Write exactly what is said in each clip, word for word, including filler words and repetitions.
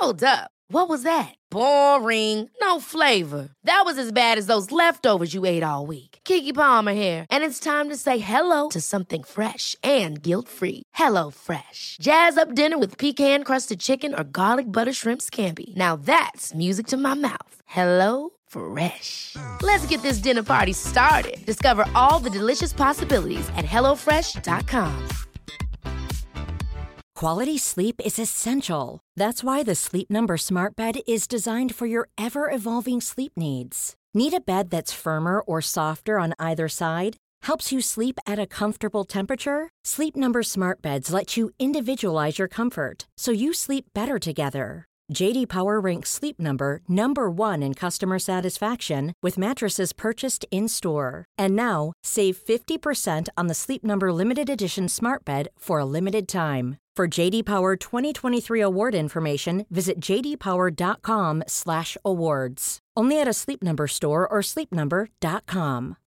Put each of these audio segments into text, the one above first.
Hold up. What was that? Boring. No flavor. That was as bad as those leftovers you ate all week. Keke Palmer here, and it's time to say hello to something fresh and guilt-free. Hello Fresh. Jazz up dinner with pecan-crusted chicken or garlic butter shrimp scampi. Now that's music to my mouth. Hello Fresh. Let's get this dinner party started. Discover all the delicious possibilities at hello fresh dot com. Quality sleep is essential. That's why the Sleep Number Smart Bed is designed for your ever-evolving sleep needs. Need a bed that's firmer or softer on either side? Helps you sleep at a comfortable temperature? Sleep Number Smart Beds let you individualize your comfort, so you sleep better together. J D Power ranks Sleep Number number one in customer satisfaction with mattresses purchased in-store. And now, save fifty percent on the Sleep Number Limited Edition Smart Bed for a limited time. For J D Power twenty twenty-three award information, visit j d power dot com slash awards. Only at a Sleep Number store or sleep number dot com.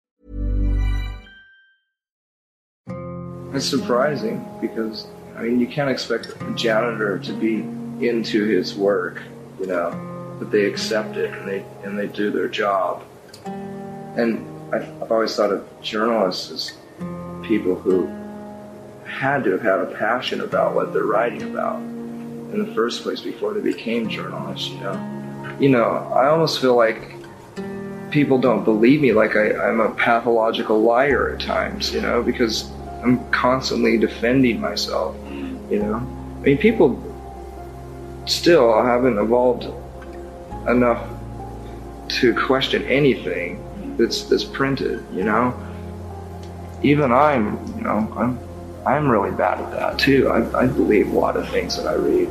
It's surprising because, I mean, you can't expect a janitor to be into his work, you know, but they accept it and they and they do their job. And I've always thought of journalists as people who had to have had a passion about what they're writing about in the first place before they became journalists, you know. You know, I almost feel like people don't believe me, like I, I'm a pathological liar at times, you know, because I'm constantly defending myself, you know. I mean, people still haven't evolved enough to question anything that's that's printed, you know. Even I'm, you know, I'm I'm really bad at that too. I, I believe a lot of things that I read.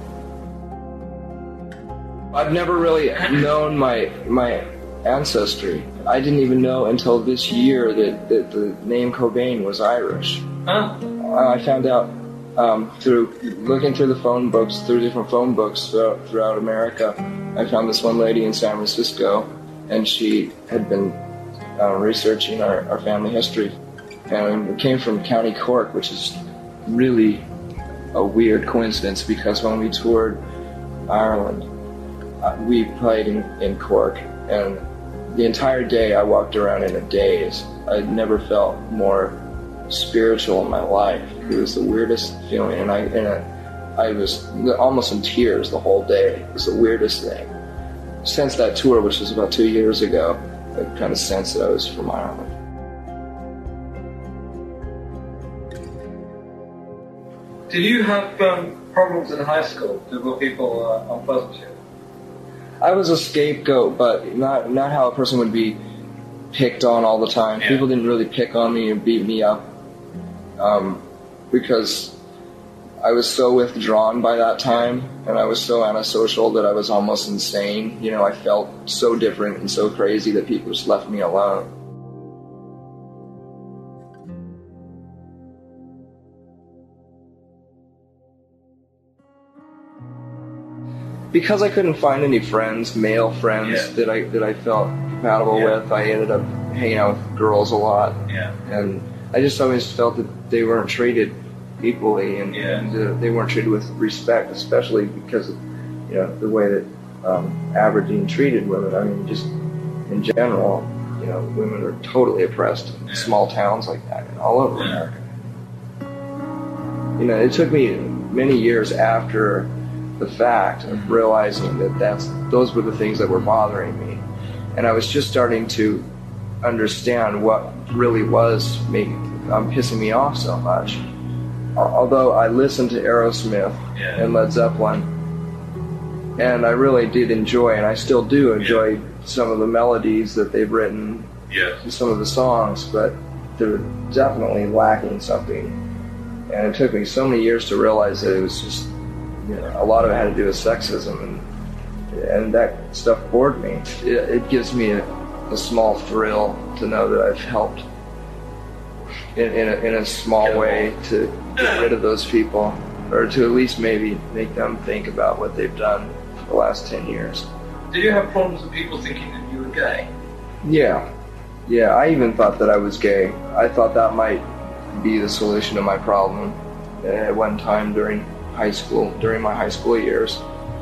I've never really known my my ancestry. I didn't even know until this year that, that the name Cobain was Irish. Huh? I found out um, through looking through the phone books, through different phone books throughout, throughout America. I found this one lady in San Francisco, and she had been uh, researching our, our family history. And it came from County Cork, which is really a weird coincidence because when we toured Ireland, uh, we played in, in Cork, and the entire day I walked around in a daze. I'd never felt more spiritual in my life. It was the weirdest feeling, and I and I, I was almost in tears the whole day. It was the weirdest thing. Since that tour, which was about two years ago, I kind of sensed that I was from Ireland. Did you have um, problems in high school? Were people uh, unpleasant to you? I was a scapegoat, but not not how a person would be picked on all the time. Yeah. People didn't really pick on me or beat me up um, because I was so withdrawn by that time, and I was so antisocial that I was almost insane. You know, I felt so different and so crazy that people just left me alone. Because I couldn't find any friends, male friends, yeah. that I that I felt compatible yeah. with, I ended up hanging out with girls a lot. Yeah. And I just always felt that they weren't treated equally, and, yeah. and uh, they weren't treated with respect, especially because of, you know, the way that um, Aberdeen treated women. I mean, just in general, you know, women are totally oppressed in yeah. small towns like that and all over yeah. America. You know, it took me many years after the fact of realizing that that's those were the things that were bothering me, and I was just starting to understand what really was making um, pissing me off so much. Although I listened to Aerosmith yeah. and Led Zeppelin, and I really did enjoy, and I still do enjoy yeah. some of the melodies that they've written, yeah. some of the songs, but they're definitely lacking something. And it took me so many years to realize that it was just, you know, a lot of it had to do with sexism, and and that stuff bored me. It, it gives me a, a small thrill to know that I've helped in, in, a, in a small way to get rid of those people, or to at least maybe make them think about what they've done for the last ten years. Did you have problems with people thinking that you were gay? Yeah. Yeah, I even thought that I was gay. I thought that might be the solution to my problem at one time during high school, during my high school years.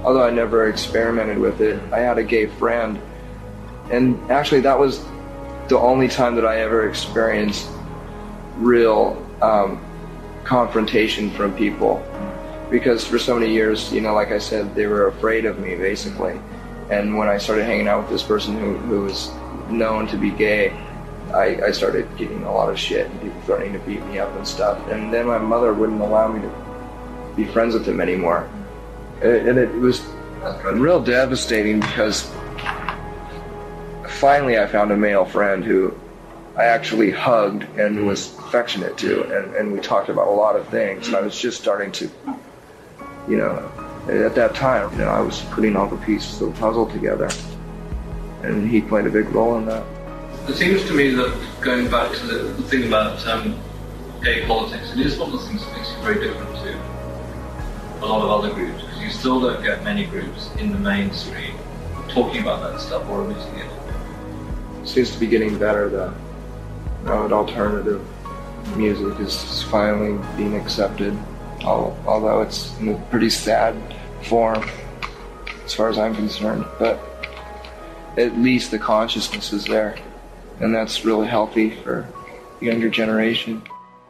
although I never experimented with it, I had a gay friend. And actually that was the only time that I ever experienced real um, confrontation from people. Because for so many years, you know, like I said, they were afraid of me, basically. And when I started hanging out with this person who, who was known to be gay, I, I started getting a lot of shit and people threatening to beat me up and stuff. And then my mother wouldn't allow me to be friends with him anymore. And, and it was real devastating because finally I found a male friend who I actually hugged and was affectionate to, and, and we talked about a lot of things. And I was just starting to, you know, at that time, you know, I was putting all the pieces of the puzzle together, and he played a big role in that. It seems to me that, going back to the, the thing about um, gay politics, it is one of the things that makes you very different to a lot of other groups, because you still don't get many groups in the mainstream talking about that stuff or admitting it. Seems to be getting better, though. Now that alternative music is finally being accepted, although it's in a pretty sad form as far as I'm concerned. But at least the consciousness is there, and that's really healthy for the younger generation.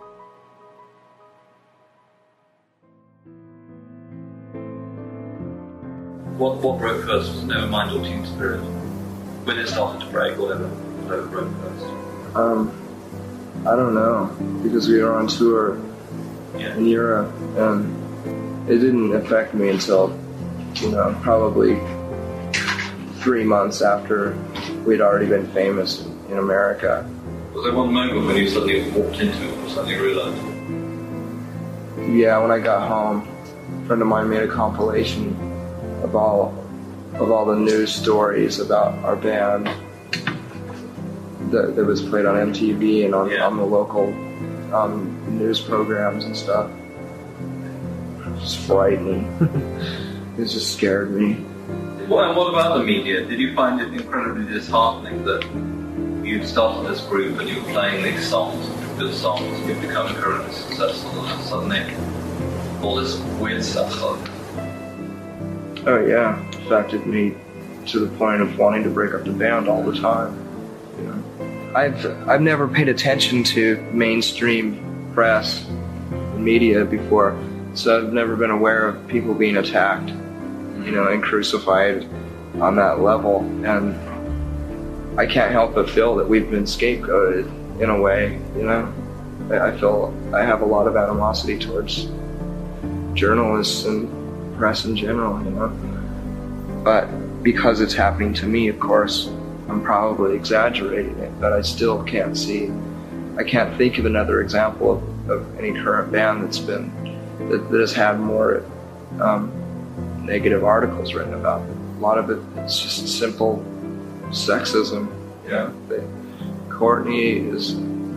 What what broke first? Was it Nevermind or Teen Spirit? When it started to break, whatever, whatever broke first? Um, I don't know, because we were on tour yeah. in Europe, and it didn't affect me until, you know, probably three months after we'd already been famous in America. Was there one moment when you suddenly walked into it or suddenly realized? Yeah, when I got home, a friend of mine made a compilation of all of all the news stories about our band that, that was played on M T V and on, yeah. on the local um, news programs and stuff. It was frightening. It just scared me. Well, and what about the media? Did you find it incredibly disheartening that you'd started this group and you were playing these songs, good songs, and you'd become incredibly successful, and suddenly all this weird stuff started? Oh yeah, it affected me to the point of wanting to break up the band all the time. You know, I've I've never paid attention to mainstream press and media before, so I've never been aware of people being attacked, you know, and crucified on that level. And I can't help but feel that we've been scapegoated in a way. You know, I feel I have a lot of animosity towards journalists and press in general, you know. But because it's happening to me, of course, I'm probably exaggerating it, but I still can't see, I can't think of another example of, of any current band that's been, that, that has had more um, negative articles written about it. A lot of it, it's just simple sexism, you know. They, Courtney is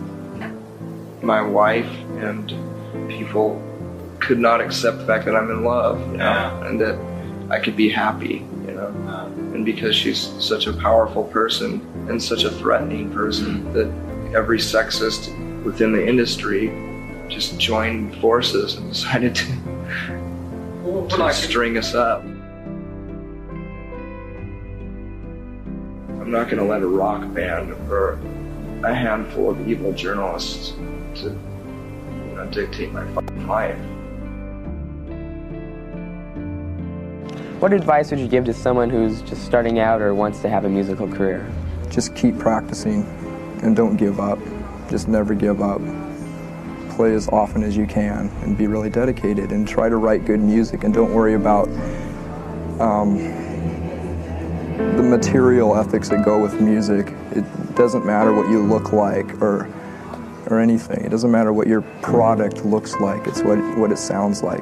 my wife, and people could not accept the fact that I'm in love, you know, yeah. and that I could be happy, you know. Yeah. And because she's such a powerful person and such a threatening person, mm-hmm. that every sexist within the industry just joined forces and decided to, well, to string us up. I'm not going to let a rock band or a handful of evil journalists to, you know, dictate my fucking life. What advice would you give to someone who's just starting out or wants to have a musical career? Just keep practicing and don't give up. Just never give up. Play as often as you can and be really dedicated and try to write good music, and don't worry about um, the material ethics that go with music. It doesn't matter what you look like or or anything. It doesn't matter what your product looks like. It's what, what it sounds like.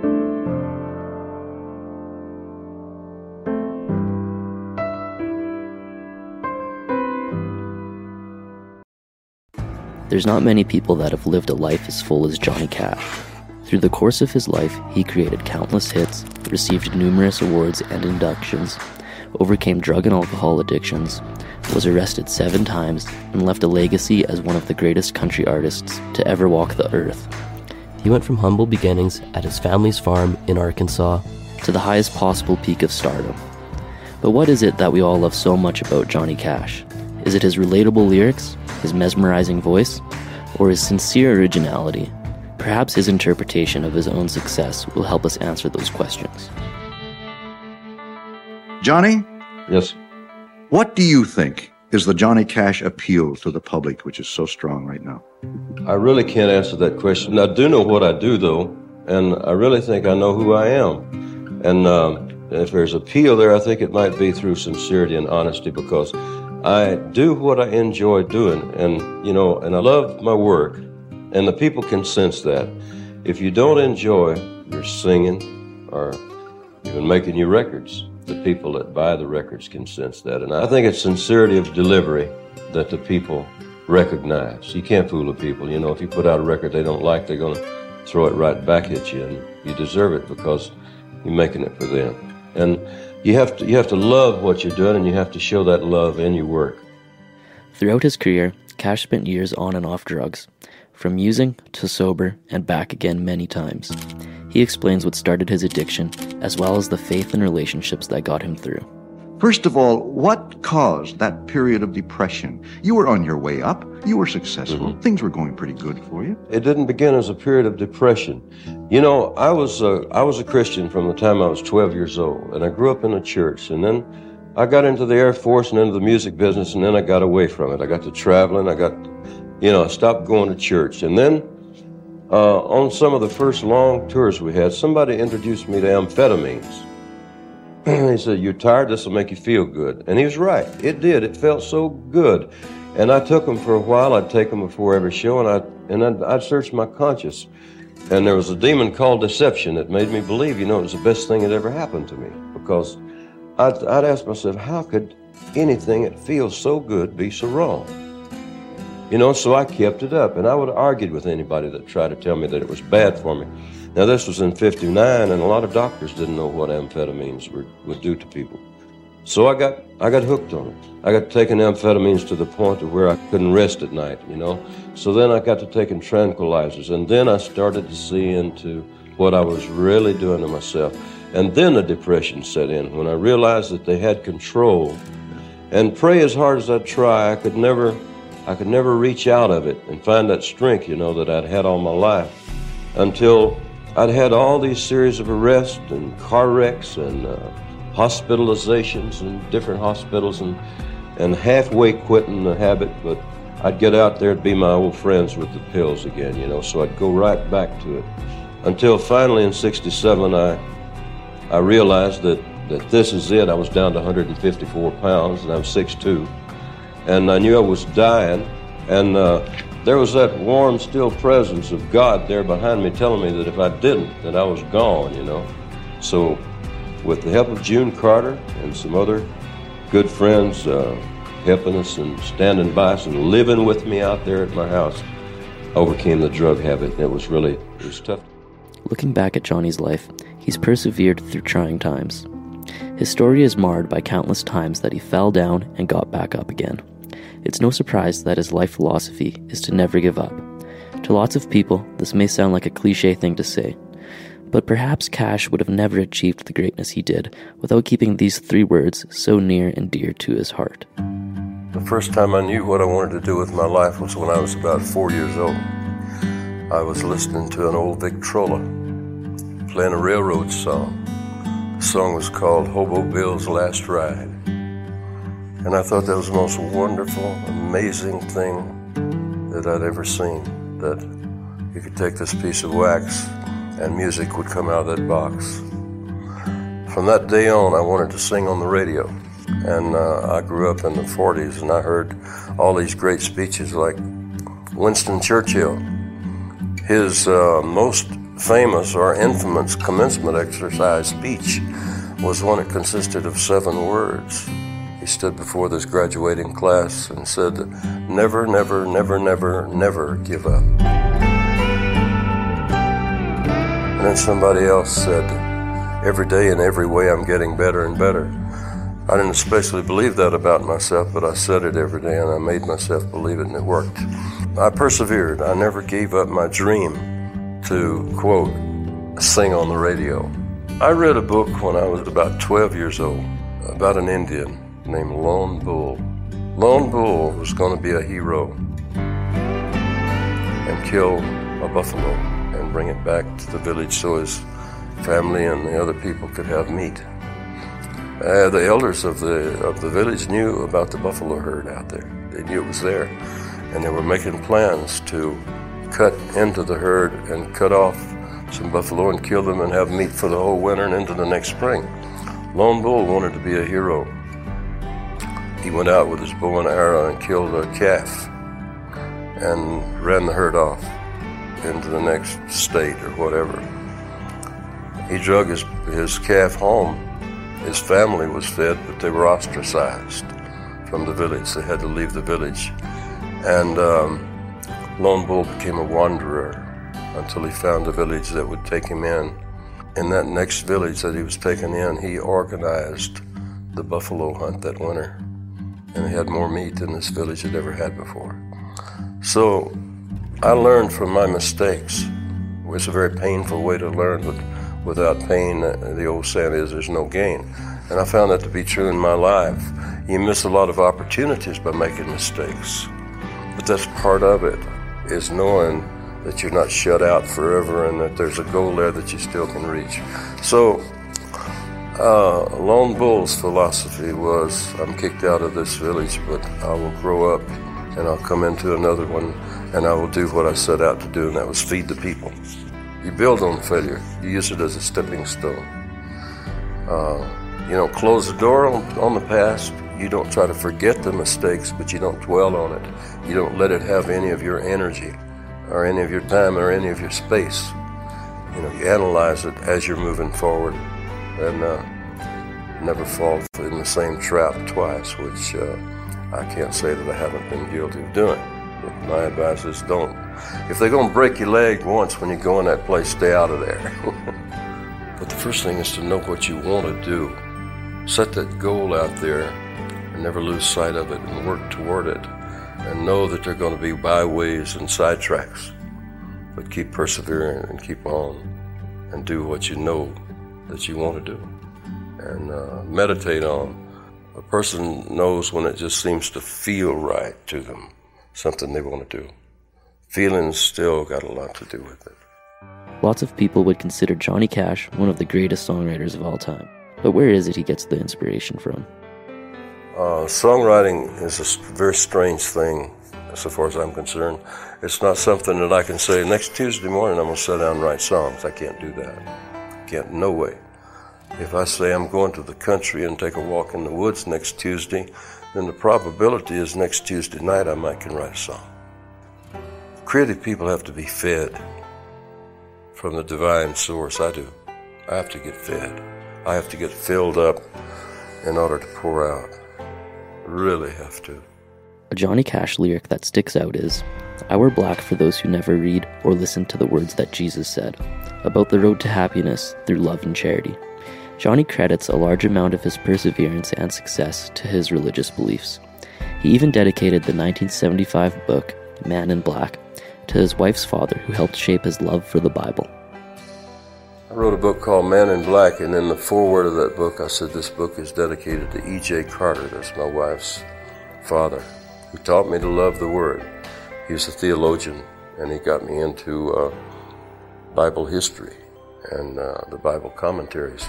There's not many people that have lived a life as full as Johnny Cash. Through the course of his life, he created countless hits, received numerous awards and inductions, overcame drug and alcohol addictions, was arrested seven times, and left a legacy as one of the greatest country artists to ever walk the earth. He went from humble beginnings at his family's farm in Arkansas to the highest possible peak of stardom. But what is it that we all love so much about Johnny Cash? Is it his relatable lyrics, his mesmerizing voice, or his sincere originality? Perhaps his interpretation of his own success will help us answer those questions. Johnny? Yes? What do you think is the Johnny Cash appeal to the public, which is so strong right now? I really can't answer that question. I do know what I do, though, and I really think I know who I am. And um, if there's appeal there, I think it might be through sincerity and honesty, because I do what I enjoy doing, and, you know, and I love my work, and the people can sense that. If you don't enjoy your singing or even making your records, the people that buy the records can sense that. And I think it's sincerity of delivery that the people recognize. You can't fool the people. You know, if you put out a record they don't like, they're going to throw it right back at you, and you deserve it because you're making it for them. And you have to you have to love what you're doing, and you have to show that love in your work. Throughout his career, Cash spent years on and off drugs, from using to sober and back again many times. He explains what started his addiction, as well as the faith and relationships that got him through. First of all, what caused that period of depression? You were on your way up. You were successful. Mm-hmm. Things were going pretty good for you. It didn't begin as a period of depression. You know, I was a, I was a Christian from the time I was twelve years old, and I grew up in a church, and then I got into the Air Force and into the music business, and then I got away from it. I got to traveling. I got, you know, I stopped going to church. And then uh, on some of the first long tours we had, somebody introduced me to amphetamines. He said, "You're tired? This will make you feel good." And he was right. It did. It felt so good. And I took them for a while. I'd take them before every show, and I'd, and I'd, I'd search my conscience. And there was a demon called deception that made me believe, you know, it was the best thing that ever happened to me. Because I'd, I'd ask myself, how could anything that feels so good be so wrong? You know, so I kept it up. And I would have argued with anybody that tried to tell me that it was bad for me. Now, this was in fifty-nine, and a lot of doctors didn't know what amphetamines were, would do to people. So I got I got hooked on it. I got taking amphetamines to the point of where I couldn't rest at night, you know. So then I got to taking tranquilizers, and then I started to see into what I was really doing to myself. And then the depression set in when I realized that they had control. And pray as hard as I'd try, I could never, I could never reach out of it and find that strength, you know, that I'd had all my life, until I'd had all these series of arrests and car wrecks and uh, hospitalizations in different hospitals, and, and halfway quitting the habit, but I'd get out there and be my old friends with the pills again, you know, so I'd go right back to it. Until finally in sixty-seven, I I realized that, that this is it. I was down to one hundred fifty-four pounds, and I'm six foot two, and I knew I was dying, and uh, there was that warm, still presence of God there behind me telling me that if I didn't, that I was gone, you know. So with the help of June Carter and some other good friends uh, helping us and standing by us and living with me out there at my house, I overcame the drug habit, and it was really, it was tough. Looking back at Johnny's life, he's persevered through trying times. His story is marred by countless times that he fell down and got back up again. It's no surprise that his life philosophy is to never give up. To lots of people, this may sound like a cliche thing to say, but perhaps Cash would have never achieved the greatness he did without keeping these three words so near and dear to his heart. The first time I knew what I wanted to do with my life was when I was about four years old. I was listening to an old Victrola playing a railroad song. The song was called Hobo Bill's Last Ride. And I thought that was the most wonderful, amazing thing that I'd ever seen, that you could take this piece of wax and music would come out of that box. From that day on, I wanted to sing on the radio. And uh, I grew up in the forties, and I heard all these great speeches like Winston Churchill. His uh, most famous or infamous commencement exercise speech was one that consisted of seven words. He stood before this graduating class and said, "Never, never, never, never, never give up." And then somebody else said, "Every day in every way I'm getting better and better." I didn't especially believe that about myself, but I said it every day, and I made myself believe it, and it worked. I persevered. I never gave up my dream to, quote, sing on the radio. I read a book when I was about twelve years old about an Indian named Lone Bull. Lone Bull was going to be a hero and kill a buffalo and bring it back to the village so his family and the other people could have meat. Uh, the elders of the of the village knew about the buffalo herd out there. They knew it was there, and they were making plans to cut into the herd and cut off some buffalo and kill them and have meat for the whole winter and into the next spring. Lone Bull wanted to be a hero. He went out with his bow and arrow and killed a calf and ran the herd off into the next state or whatever. He drug his, his calf home. His family was fed, but they were ostracized from the village. They had to leave the village. And um, Lone Bull became a wanderer until he found a village that would take him in. In that next village that he was taken in, he organized the buffalo hunt that winter. And he had more meat than this village had ever had before. So I learned from my mistakes. It was a very painful way to learn, but without pain, the old saying is, there's no gain. And I found that to be true in my life. You miss a lot of opportunities by making mistakes. But that's part of it, is knowing that you're not shut out forever and that there's a goal there that you still can reach. So, uh, Lone Bull's philosophy was, I'm kicked out of this village, but I will grow up and I'll come into another one and I will do what I set out to do, and that was feed the people. You build on failure. You use it as a stepping stone. Uh, you don't close the door on, on the past. You don't try to forget the mistakes, but you don't dwell on it. You don't let it have any of your energy or any of your time or any of your space. You know, you analyze it as you're moving forward and uh, never fall in the same trap twice, which uh, I can't say that I haven't been guilty of doing. But my advice is don't. If they're going to break your leg once when you go in that place, stay out of there. But the first thing is to know what you want to do. Set that goal out there and never lose sight of it and work toward it. And know that there are going to be byways and sidetracks. But keep persevering and keep on and do what you know that you want to do. And uh, meditate on. A person knows when it just seems to feel right to them, something they want to do. Feelings still got a lot to do with it. Lots of people would consider Johnny Cash one of the greatest songwriters of all time. But where is it he gets the inspiration from? Uh, songwriting is a very strange thing, so far as I'm concerned. It's not something that I can say, next Tuesday morning I'm going to sit down and write songs. I can't do that. I can't, no way. If I say I'm going to the country and take a walk in the woods next Tuesday, then the probability is next Tuesday night I might can write a song. Creative people have to be fed from the divine source. I do. I have to get fed. I have to get filled up in order to pour out. Really have to. A Johnny Cash lyric that sticks out is, "I wear black for those who never read or listen to the words that Jesus said about the road to happiness through love and charity." Johnny credits a large amount of his perseverance and success to his religious beliefs. He even dedicated the nineteen seventy-five book, Man in Black, to his wife's father, who helped shape his love for the Bible. I wrote a book called Man in Black, and in the foreword of that book I said this book is dedicated to E J Carter. That's my wife's father, who taught me to love the Word. He was a theologian, and he got me into uh, Bible history and uh, the Bible commentaries.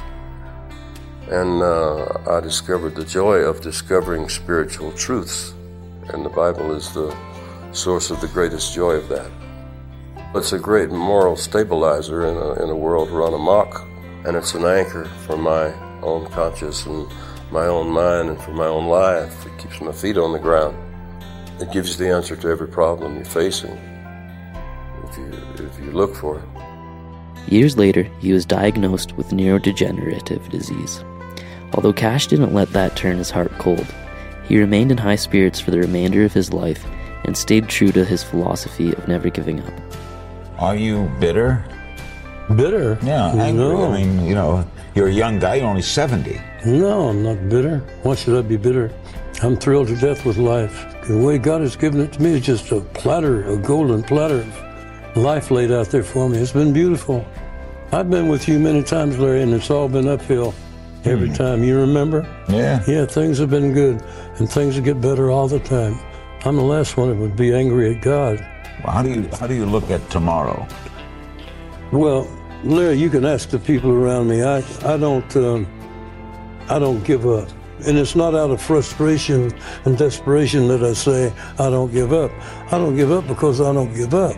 And uh, I discovered the joy of discovering spiritual truths, and the Bible is the source of the greatest joy of that. It's a great moral stabilizer in a, in a world run amok, and it's an anchor for my own conscience and my own mind and for my own life. It keeps my feet on the ground. It gives you the answer to every problem you're facing, if you, if you look for it. Years later, he was diagnosed with neurodegenerative disease. Although Cash didn't let that turn his heart cold, he remained in high spirits for the remainder of his life and stayed true to his philosophy of never giving up. Are you bitter? Bitter? Yeah, angry. No. I mean, you know, you're a young guy, you're only seventy. No, I'm not bitter. Why should I be bitter? I'm thrilled to death with life. The way God has given it to me is just a platter, a golden platter of life laid out there for me. It's been beautiful. I've been with you many times, Larry, and it's all been uphill every mm. time. You remember? Yeah. Yeah, things have been good, and things will get better all the time. I'm the last one that would be angry at God. Well, how do you how do you look at tomorrow? Well, Larry, you can ask the people around me. I I don't um, I don't give up, and it's not out of frustration and desperation that I say I don't give up. I don't give up because I don't give up.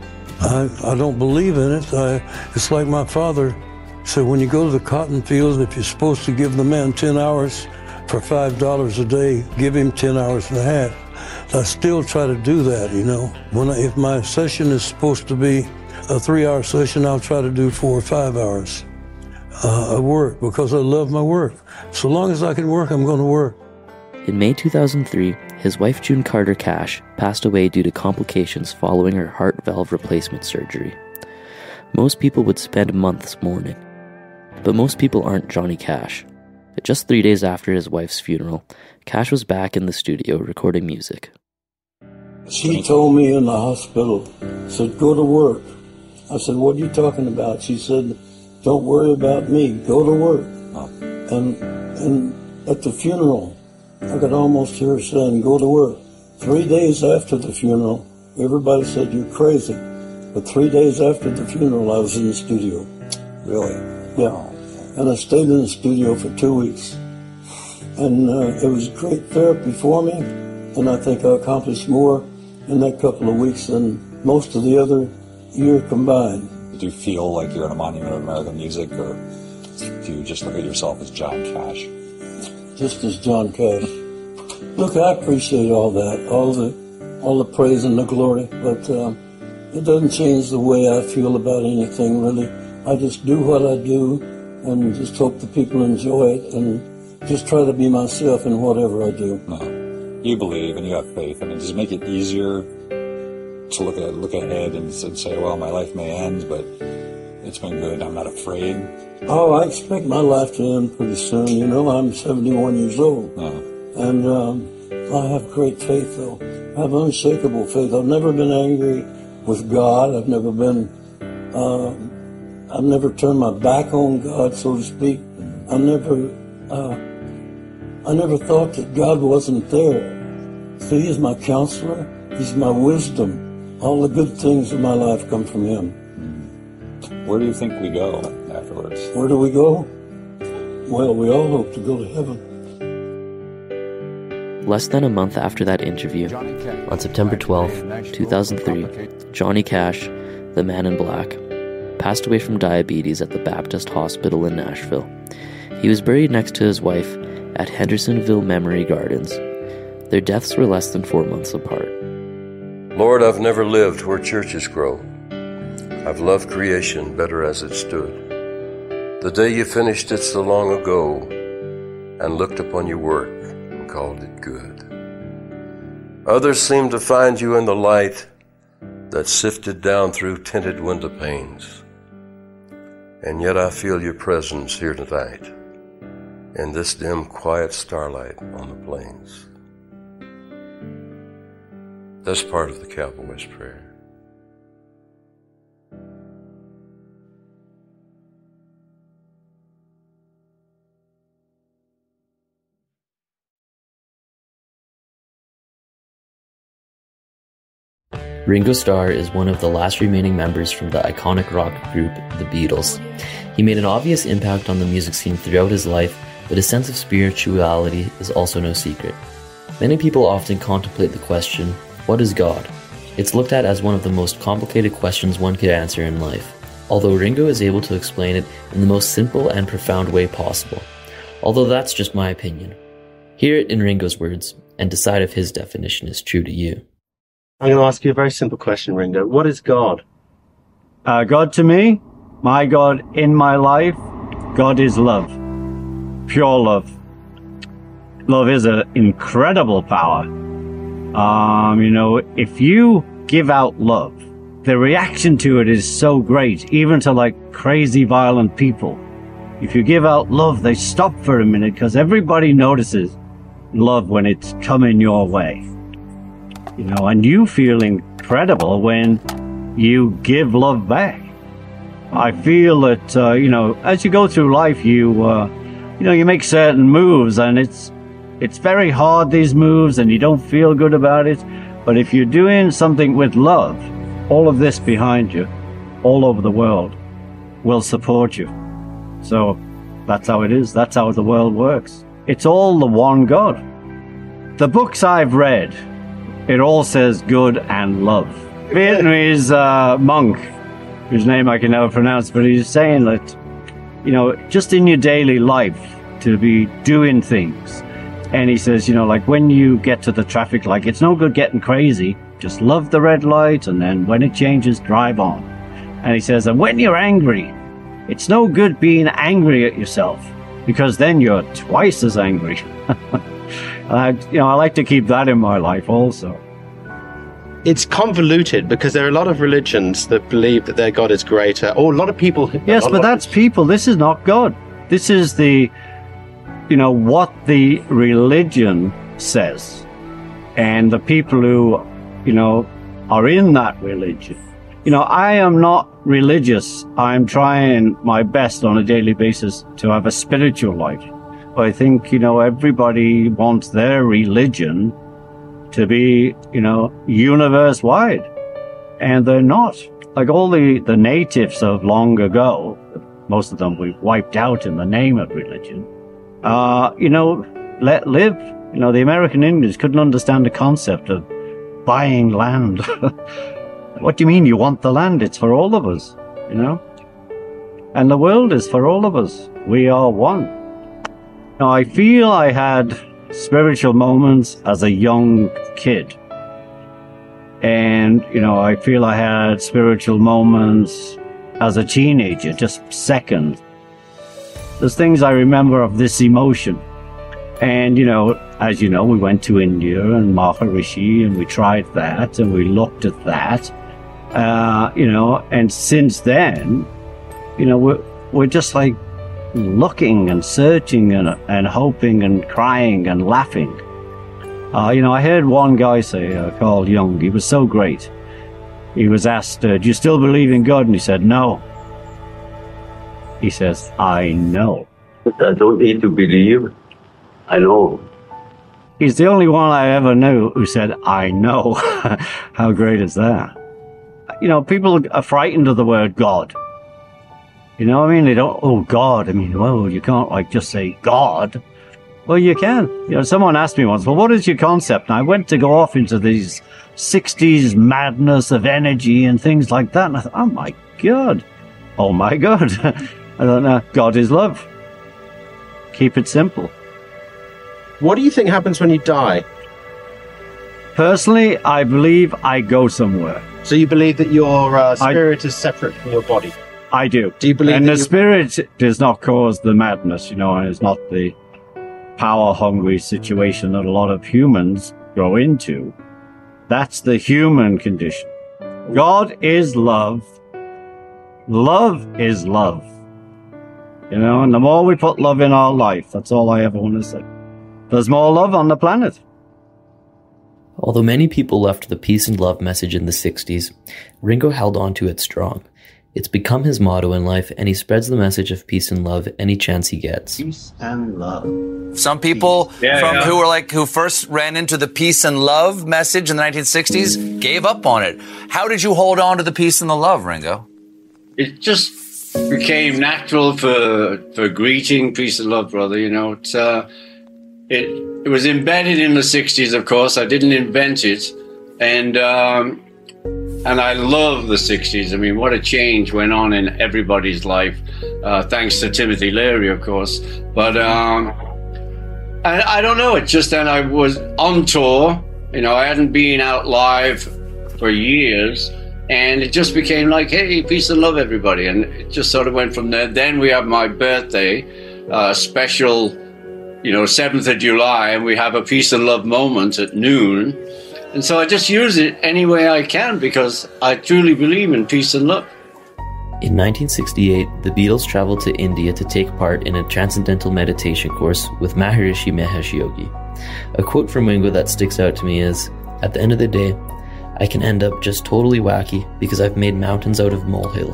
I I don't believe in it. I it's like my father said, when you go to the cotton field, if you're supposed to give the man ten hours for five dollars a day, give him ten hours and a half. I still try to do that, you know. When I, if my session is supposed to be a three-hour session, I'll try to do four or five hours uh, of work because I love my work. So long as I can work, I'm going to work. In May two thousand three, his wife June Carter Cash passed away due to complications following her heart valve replacement surgery. Most people would spend months mourning, but most people aren't Johnny Cash. Just three days after his wife's funeral, Cash was back in the studio recording music. She told me in the hospital, said, go to work. I said, what are you talking about? She said, don't worry about me, go to work. And, and at the funeral, I could almost hear her saying, go to work. Three days after the funeral, everybody said, you're crazy. But three days after the funeral, I was in the studio. Really? Yeah. And I stayed in the studio for two weeks. And uh, it was great therapy for me, and I think I accomplished more in that couple of weeks than most of the other year combined. Do you feel like you're in a monument of American music, or do you just look at yourself as John Cash? Just as John Cash. Look, I appreciate all that, all the all the praise and the glory, but um, it doesn't change the way I feel about anything, really. I just do what I do and just hope the people enjoy it and just try to be myself in whatever I do. No. You believe and you have faith. I mean, does it make it easier to look at look ahead and, and say, well, my life may end, but it's been good, I'm not afraid? Oh, I expect my life to end pretty soon. You know, I'm seventy-one years old. No. And um, I have great faith, though. I have unshakable faith. I've never been angry with God. I've never been, uh, I've never turned my back on God, so to speak. I never, uh, I never thought that God wasn't there. So He's my counselor. He's my wisdom. All the good things in my life come from Him. Where do you think we go afterwards? Where do we go? Well, we all hope to go to heaven. Less than a month after that interview, on September twelfth, two thousand three, Johnny Cash, the Man in Black, passed away from diabetes at the Baptist Hospital in Nashville. He was buried next to his wife at Hendersonville Memory Gardens. Their deaths were less than four months apart. Lord, I've never lived where churches grow. I've loved creation better as it stood. The day you finished it so long ago and looked upon your work and called it good. Others seem to find you in the light that sifted down through tinted window panes. And yet I feel your presence here tonight in this dim, quiet starlight on the plains. That's part of the Cowboy's prayer. Ringo Starr is one of the last remaining members from the iconic rock group The Beatles. He made an obvious impact on the music scene throughout his life, but his sense of spirituality is also no secret. Many people often contemplate the question, what is God? It's looked at as one of the most complicated questions one could answer in life, although Ringo is able to explain it in the most simple and profound way possible. Although that's just my opinion. Hear it in Ringo's words, and decide if his definition is true to you. I'm going to ask you a very simple question, Ringo. What is God? Uh, God to me, my God in my life, God is love. Pure love. Love is an incredible power. Um, you know, if you give out love, the reaction to it is so great, even to like crazy violent people. If you give out love, they stop for a minute because everybody notices love when it's coming your way. You know, and you feel incredible when you give love back. I feel that, uh, you know, as you go through life, you, uh, you know, you make certain moves, and it's, it's very hard, these moves, and you don't feel good about it. But if you're doing something with love, all of this behind you, all over the world, will support you. So that's how it is. That's how the world works. It's all the one God. The books I've read, it all says good and love. Vietnamese uh, monk, whose name I can never pronounce, but he's saying that, you know, just in your daily life, to be doing things. And he says, you know, like when you get to the traffic light, it's no good getting crazy. Just love the red light, and then when it changes, drive on. And he says, and when you're angry, it's no good being angry at yourself, because then you're twice as angry. I, you know, I like to keep that in my life also. It's convoluted because there are a lot of religions that believe that their God is greater, or a lot of people. Yes, but that's people. This is not God. This is the, you know, what the religion says. And the people who, you know, are in that religion. You know, I am not religious. I'm trying my best on a daily basis to have a spiritual life. I think, you know, everybody wants their religion to be, you know, universe-wide. And they're not. Like all the, the natives of long ago, most of them we've wiped out in the name of religion, uh, you know, let live. You know, the American Indians couldn't understand the concept of buying land. What do you mean you want the land? It's for all of us, you know? And the world is for all of us. We are one. Now, I feel I had spiritual moments as a young kid. And, you know, I feel I had spiritual moments as a teenager, just seconds. There's things I remember of this emotion. And, you know, as you know, we went to India and Maharishi, and we tried that, and we looked at that. Uh, you know, and since then, you know, we're, we're just like looking and searching and, and hoping and crying and laughing. Uh, you know, I heard one guy say, uh, Carl Jung, he was so great. He was asked, uh, do you still believe in God? And he said, no. He says, I know. I don't need to believe. I know. He's the only one I ever knew who said, I know. How great is that? You know, people are frightened of the word God. You know what I mean? They don't, oh, God. I mean, well, you can't, like, just say God. Well, you can. You know, someone asked me once, well, what is your concept? And I went to go off into these sixties madness of energy and things like that. And I thought, oh, my God. Oh, my God. I thought, no, God is love. Keep it simple. What do you think happens when you die? Personally, I believe I go somewhere. So you believe that your uh, spirit I, is separate from your body? I do. Do you believe and that the you... spirit does not cause the madness, you know, and it's not the power-hungry situation that a lot of humans go into. That's the human condition. God is love. Love is love. You know, and the more we put love in our life, that's all I ever want to say. There's more love on the planet. Although many people left the peace and love message in the sixties, Ringo held on to it strong. It's become his motto in life, and he spreads the message of peace and love any chance he gets. Peace and love. Some people yeah, from yeah. who were like who first ran into the peace and love message in the nineteen sixties gave up on it. How did you hold on to the peace and the love, Ringo? It just became natural for for greeting, peace and love, brother. You know, it's, uh, it it was embedded in the sixties, of course. I didn't invent it, and um, and I love the sixties. I mean, what a change went on in everybody's life, uh, thanks to Timothy Leary, of course. But um, I, I don't know. It's just that I was on tour. You know, I hadn't been out live for years. And it just became like, hey, peace and love, everybody. And it just sort of went from there. Then we have my birthday, uh, special, you know, seventh of July, and we have a peace and love moment at noon. And so I just use it any way I can because I truly believe in peace and love. In nineteen sixty-eight, the Beatles traveled to India to take part in a transcendental meditation course with Maharishi Mahesh Yogi. A quote from Ringo that sticks out to me is, "At the end of the day, I can end up just totally wacky because I've made mountains out of molehills.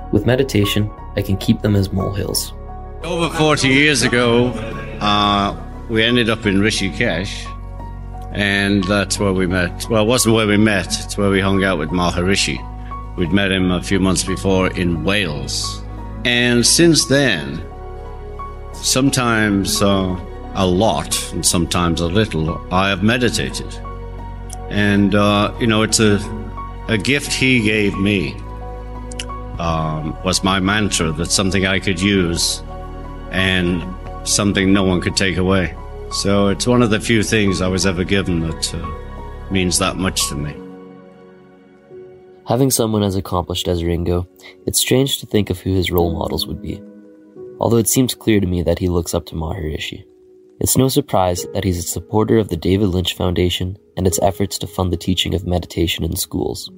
With meditation, I can keep them as molehills. Over forty years ago, uh, we ended up in Rishikesh, and that's where we met. Well, it wasn't where we met, it's where we hung out with Maharishi. We'd met him a few months before in Wales. And since then, sometimes uh, a lot and sometimes a little, I have meditated. And, uh, you know, it's a, a gift he gave me. Um, was my mantra, that's something I could use and something no one could take away. So it's one of the few things I was ever given that uh, means that much to me. Having someone as accomplished as Ringo, it's strange to think of who his role models would be. Although it seems clear to me that he looks up to Maharishi. It's no surprise that he's a supporter of the David Lynch Foundation and its efforts to fund the teaching of meditation in schools.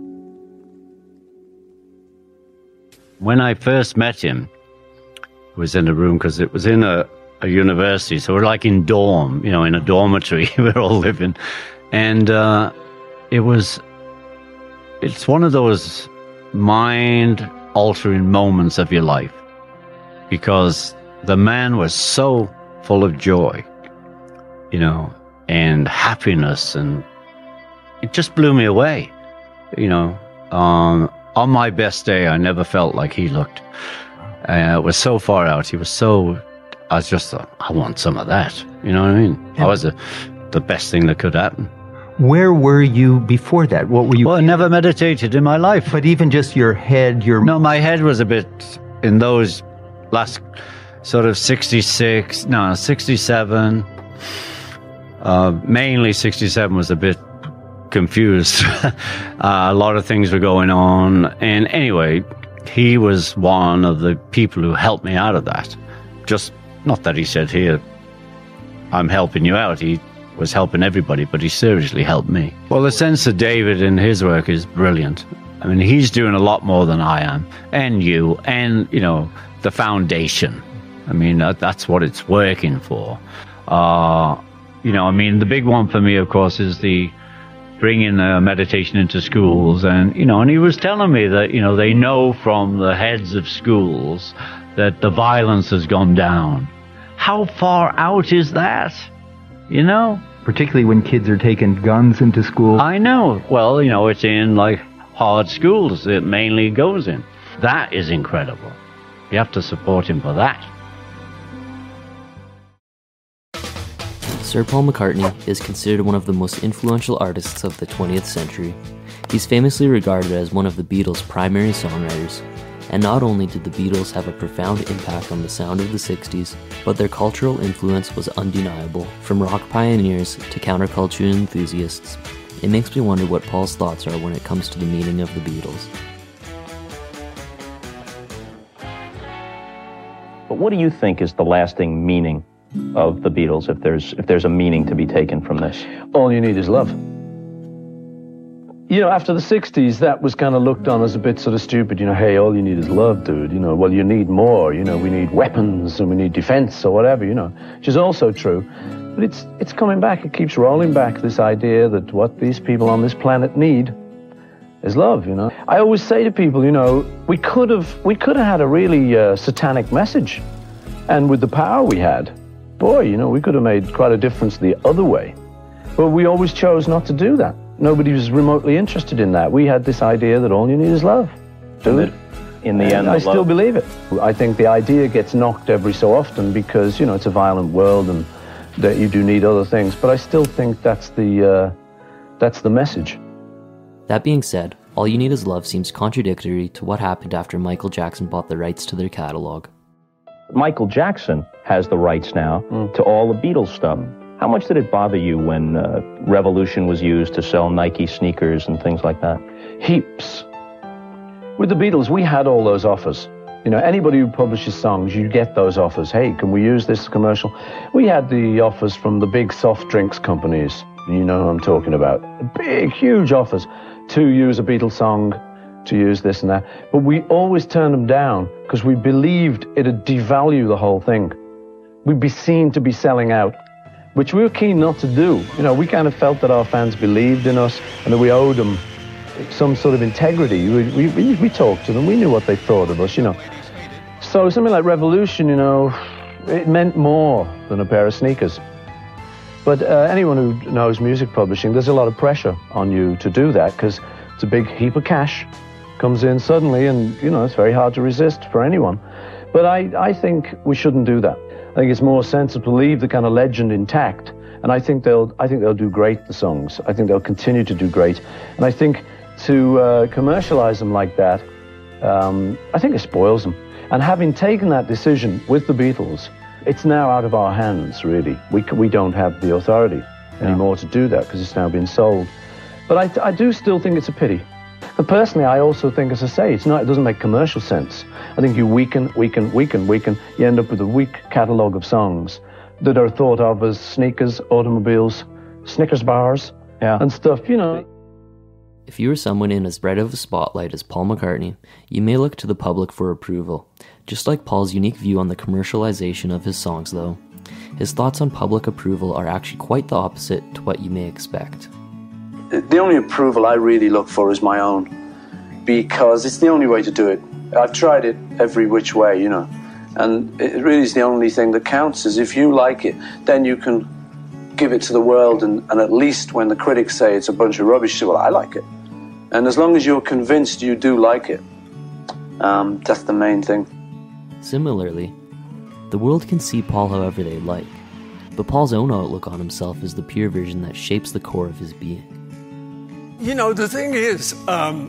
When I first met him, I was in a room because it was in a, a university, so we're like in dorm, you know, in a dormitory, we're all living. And uh, it was, it's one of those mind-altering moments of your life, because the man was so full of joy, you know, and happiness, and it just blew me away, you know. Um, on my best day, I never felt like he looked. Uh, it was so far out. He was so, I was just thought, I want some of that. You know what I mean? Yeah. I was a, the best thing that could happen. Where were you before that? What were you? Well, I never meditated in my life. But even just your head, your... No, my head was a bit, in those last sort of sixty-six, no, sixty-seven, uh, mainly sixty-seven was a bit confused. uh, a lot of things were going on. And anyway, he was one of the people who helped me out of that. Just, not that he said, here, I'm helping you out. He was helping everybody, but he seriously helped me. Well, the sense of David in his work is brilliant. I mean, he's doing a lot more than I am, and you, and, you know, the foundation. I mean, that, that's what it's working for. Uh, you know, I mean, the big one for me, of course, is the bringing uh, meditation into schools. And, you know, and he was telling me that, you know, they know from the heads of schools that the violence has gone down. How far out is that? You know? Particularly when kids are taking guns into school. I know. Well, you know, it's in, like, hard schools it mainly goes in. That is incredible. You have to support him for that. Sir Paul McCartney is considered one of the most influential artists of the twentieth century. He's famously regarded as one of the Beatles' primary songwriters. And not only did the Beatles have a profound impact on the sound of the sixties, but their cultural influence was undeniable, from rock pioneers to counterculture enthusiasts. It makes me wonder what Paul's thoughts are when it comes to the meaning of the Beatles. But what do you think is the lasting meaning of the Beatles, if there's if there's a meaning to be taken from this? All you need is love. You know, after the sixties, that was kind of looked on as a bit sort of stupid. You know, hey, all you need is love, dude. You know, well, you need more. You know, we need weapons and we need defense or whatever, you know, which is also true. But it's it's coming back. It keeps rolling back, this idea that what these people on this planet need is love, you know. I always say to people, you know, we could have we could have had a really uh, satanic message. And with the power we had, boy, you know, we could have made quite a difference the other way. But we always chose not to do that. Nobody was remotely interested in that. We had this idea that all you need is love. Do it. In the and end, I the still love. believe it. I think the idea gets knocked every so often because, you know, it's a violent world and that you do need other things. But I still think that's the uh, that's the message. That being said, All You Need Is Love seems contradictory to what happened after Michael Jackson bought the rights to their catalog. Michael Jackson has the rights now mm. to all the Beatles stuff. How much did it bother you when uh, Revolution was used to sell Nike sneakers and things like that? Heaps. With the Beatles, we had all those offers. You know, anybody who publishes songs, you get those offers. Hey, can we use this commercial? We had the offers from the big soft drinks companies. You know who I'm talking about. Big, huge offers to use a Beatles song, to use this and that. But we always turned them down because we believed it'd devalue the whole thing. We'd be seen to be selling out, which we were keen not to do. You know, we kind of felt that our fans believed in us and that we owed them some sort of integrity. We, we, we talked to them, we knew what they thought of us, you know. So something like Revolution, you know, it meant more than a pair of sneakers. But uh, anyone who knows music publishing, there's a lot of pressure on you to do that because it's a big heap of cash comes in suddenly, and, you know, it's very hard to resist for anyone. But I, I think we shouldn't do that. I think it's more sensible to leave the kind of legend intact, and I think they'll, I think they'll do great, the songs. I think they'll continue to do great. And I think to uh, commercialize them like that, um, I think it spoils them. And having taken that decision with the Beatles, it's now out of our hands, really. We, we don't have the authority anymore to do that because it's now been sold. But I, I do still think it's a pity. And personally, I also think, as I say, it's not, it doesn't make commercial sense. I think you weaken, weaken, weaken, weaken, you end up with a weak catalogue of songs that are thought of as sneakers, automobiles, Snickers bars, yeah. and stuff, you know. If you are someone in as bright of a spotlight as Paul McCartney, you may look to the public for approval. Just like Paul's unique view on the commercialization of his songs, though, his thoughts on public approval are actually quite the opposite to what you may expect. The only approval I really look for is my own, because it's the only way to do it. I've tried it every which way, you know, and it really is the only thing that counts, is if you like it, then you can give it to the world, and, and at least when the critics say it's a bunch of rubbish, say, well, I like it. And as long as you're convinced you do like it, um, that's the main thing. Similarly, the world can see Paul however they like, but Paul's own outlook on himself is the pure version that shapes the core of his being. You know, the thing is, um,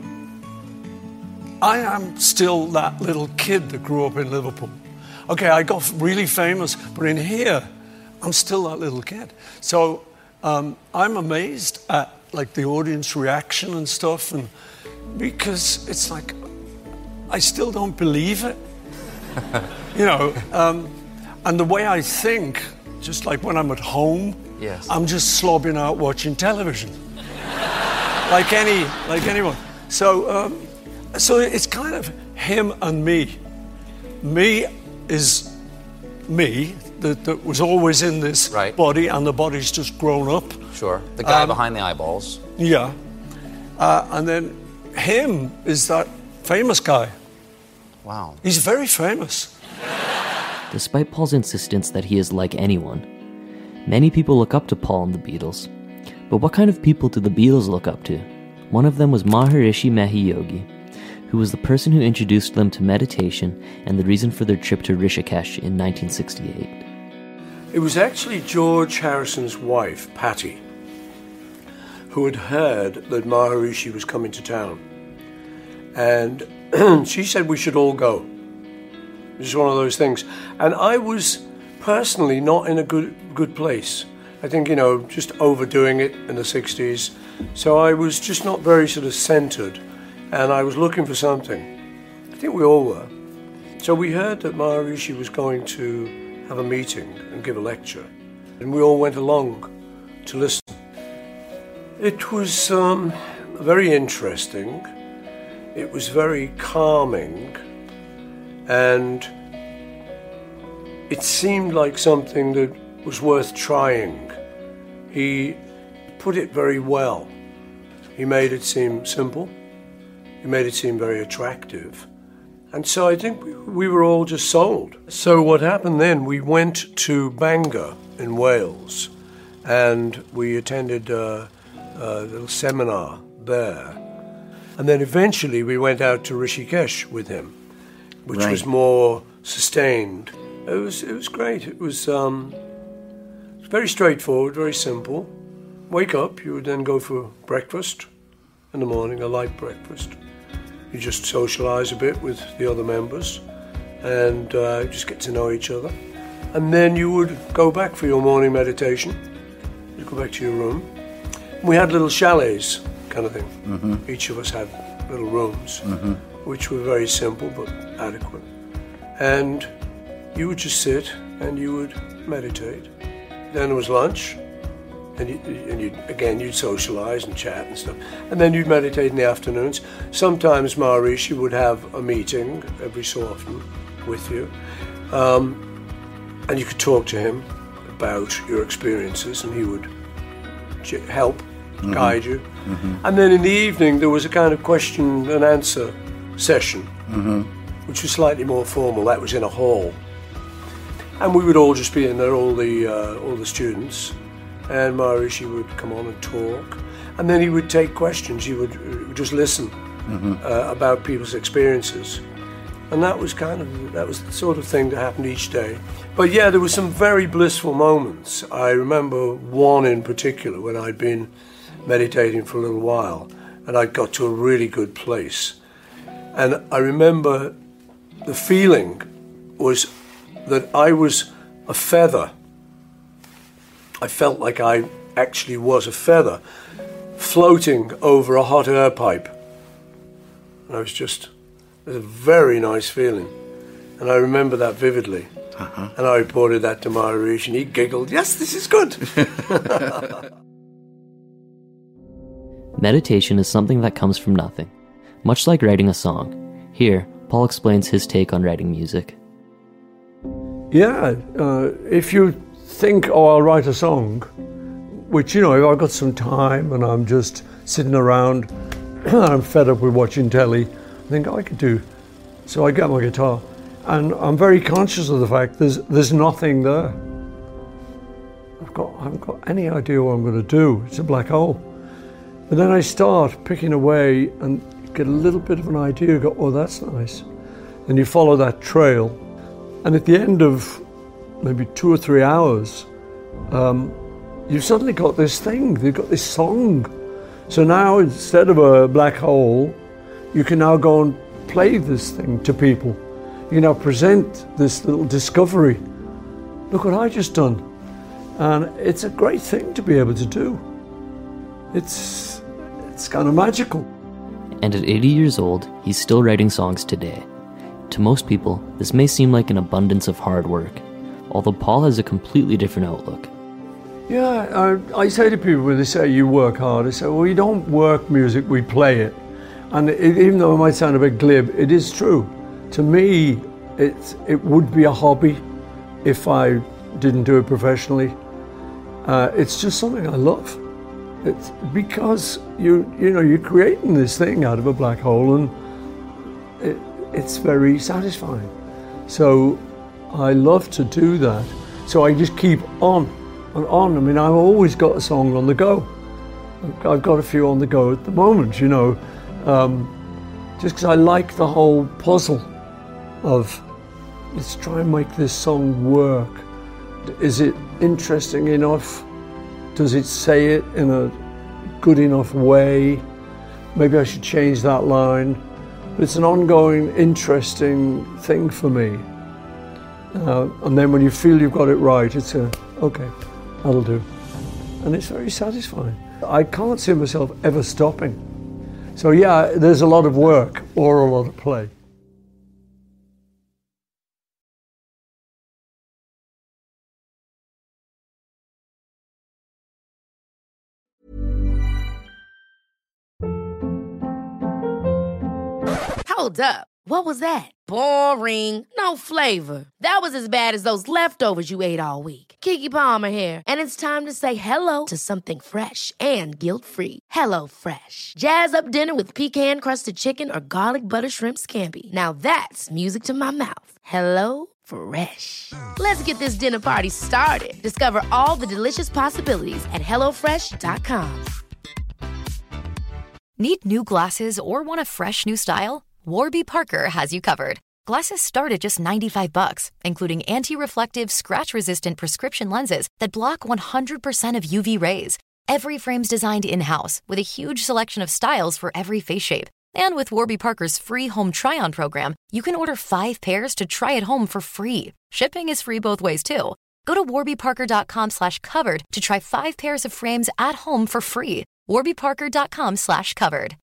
I am still that little kid that grew up in Liverpool. Okay, I got really famous, but in here, I'm still that little kid. So um, I'm amazed at, like, the audience reaction and stuff, and because it's like, I still don't believe it. You know, um, and the way I think, just like when I'm at home, yes. I'm just slobbing out watching television. Like any, like anyone. So, um, so it's kind of him and me. Me is me, that, that was always in this right. body, and the body's just grown up. Sure, the guy um, behind the eyeballs. Yeah. Uh, and then him is that famous guy. Wow. He's very famous. Despite Paul's insistence that he is like anyone, many people look up to Paul and the Beatles. But what kind of people do the Beatles look up to? One of them was Maharishi Mahesh Yogi, who was the person who introduced them to meditation and the reason for their trip to Rishikesh in nineteen sixty-eight. It was actually George Harrison's wife, Patty, who had heard that Maharishi was coming to town. And she said we should all go. It was one of those things. And I was personally not in a good good place. I think, you know, just overdoing it in the sixties. So I was just not very sort of centered, and I was looking for something. I think we all were. So we heard that Maharishi was going to have a meeting and give a lecture, and we all went along to listen. It was um, very interesting. It was very calming, and it seemed like something that was worth trying. He put it very well. He made it seem simple. He made it seem very attractive. And so I think we were all just sold. So what happened then, we went to Bangor in Wales, and we attended a, a little seminar there. And then eventually we went out to Rishikesh with him, which right. was more sustained. It was, it was great. It was... Um, Very straightforward, very simple. Wake up, you would then go for breakfast in the morning, a light breakfast. You just socialise a bit with the other members and uh, just get to know each other. And then you would go back for your morning meditation. You'd go back to your room. We had little chalets kind of thing. Mm-hmm. Each of us had little rooms, mm-hmm. which were very simple but adequate. And you would just sit and you would meditate. Then there was lunch, and, you, and you, again, you'd socialise and chat and stuff. And then you'd meditate in the afternoons. Sometimes Maharishi would have a meeting every so often with you. Um, and you could talk to him about your experiences, and he would help mm-hmm. guide you. Mm-hmm. And then in the evening, there was a kind of question and answer session, mm-hmm. which was slightly more formal. That was in a hall. And we would all just be in there, all the uh, all the students, and Maharishi would come on and talk, and then he would take questions. He would uh, just listen mm-hmm. uh, about people's experiences, and that was kind of that was the sort of thing that happened each day. But yeah, there were some very blissful moments. I remember one in particular when I'd been meditating for a little while, and I got to a really good place, and I remember the feeling was that I was a feather. I felt like I actually was a feather floating over a hot air pipe. And I was just, it was a very nice feeling. And I remember that vividly. Uh-huh. And I reported that to Maharishi and he giggled, yes, this is good. Meditation is something that comes from nothing, much like writing a song. Here, Paul explains his take on writing music. Yeah, uh, if you think, oh, I'll write a song, which, you know, if I've got some time and I'm just sitting around and I'm fed up with watching telly, I think, oh, I could do. So I get my guitar and I'm very conscious of the fact there's there's nothing there. I've got, I haven't got any idea what I'm going to do. It's a black hole. But then I start picking away and get a little bit of an idea, go, oh, that's nice. And you follow that trail. And at the end of maybe two or three hours, um, you've suddenly got this thing, you've got this song. So now instead of a black hole, you can now go and play this thing to people. You can now present this little discovery. Look what I just done. And it's a great thing to be able to do. It's, it's kind of magical. And at eighty years old, he's still writing songs today. To most people, this may seem like an abundance of hard work, although Paul has a completely different outlook. Yeah, I, I say to people when they say you work hard, I say, well, we don't work music, we play it. And it, even though it might sound a bit glib, it is true. To me, it, it would be a hobby if I didn't do it professionally. Uh, it's just something I love. It's because you, you know, you're creating this thing out of a black hole and it, it's very satisfying. So I love to do that. So I just keep on and on. I mean, I've always got a song on the go. I've got a few on the go at the moment, you know, um, just because I like the whole puzzle of let's try and make this song work. Is it interesting enough? Does it say it in a good enough way? Maybe I should change that line. It's an ongoing, interesting thing for me. Uh, and then when you feel you've got it right, it's a, okay, that'll do. And it's very satisfying. I can't see myself ever stopping. So yeah, there's a lot of work or a lot of play. Hold up. What was that? Boring. No flavor. That was as bad as those leftovers you ate all week. Keke Palmer here, and it's time to say hello to something fresh and guilt-free. Hello Fresh. Jazz up dinner with pecan-crusted chicken or garlic butter shrimp scampi. Now that's music to my mouth. Hello Fresh. Let's get this dinner party started. Discover all the delicious possibilities at hello fresh dot com. Need new glasses or want a fresh new style? Warby Parker has you covered. Glasses start at just ninety-five bucks, including anti-reflective, scratch-resistant prescription lenses that block one hundred percent of U V rays. Every frame's designed in-house with a huge selection of styles for every face shape. And with Warby Parker's free home try-on program, you can order five pairs to try at home for free. Shipping is free both ways, too. Go to warby parker dot com slash covered to try five pairs of frames at home for free. warby parker dot com slash covered.